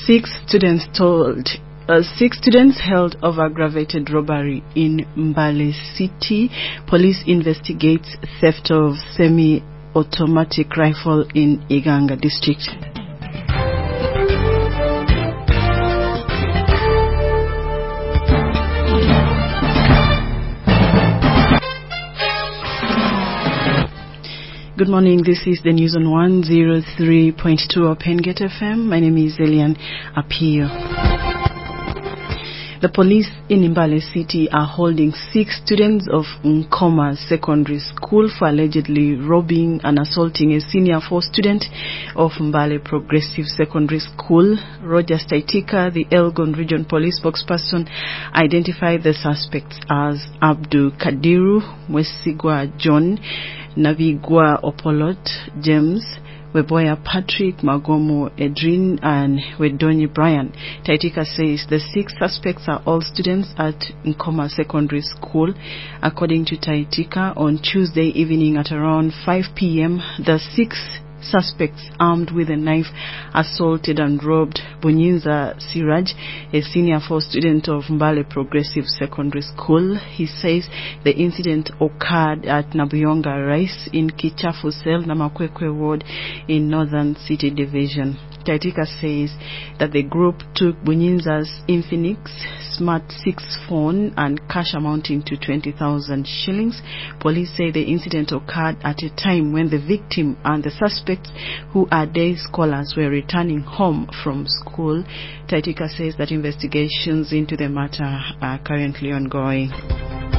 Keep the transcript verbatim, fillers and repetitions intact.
Six students told uh, six students held of aggravated robbery in Mbale City. Police investigates theft of semi-automatic rifle in Iganga district. Good morning, this is the news on one oh three point two Open Gate F M. My name is Elian Apio. The police in Mbale City are holding six students of Nkoma Secondary School for allegedly robbing and assaulting a senior four student of Mbale Progressive Secondary School. Roger Staitika, the Elgon Region Police spokesperson, identified the suspects as Abdul Kadiru, Mwesigwa John, Navigwa Opolot, James, Weboya Patrick, Magomo Edrin, and Wedonyi Brian. Taitika says the six suspects are all students at Nkoma Secondary School. According to Taitika, on Tuesday evening at around five p m, the six suspects armed with a knife assaulted and robbed Bunyinza Siraj, a senior four student of Mbale Progressive Secondary School. He says the incident occurred at Nabuyonga Rice in Kichafu Cell, Namakwekwe Ward in Northern City Division. Taitika says that the group took Bunyinza's Infinix Smart six phone and cash amounting to twenty thousand shillings. Police say the incident occurred at a time when the victim and the suspects, who are day scholars, were returning home from school. Taitika says that investigations into the matter are currently ongoing.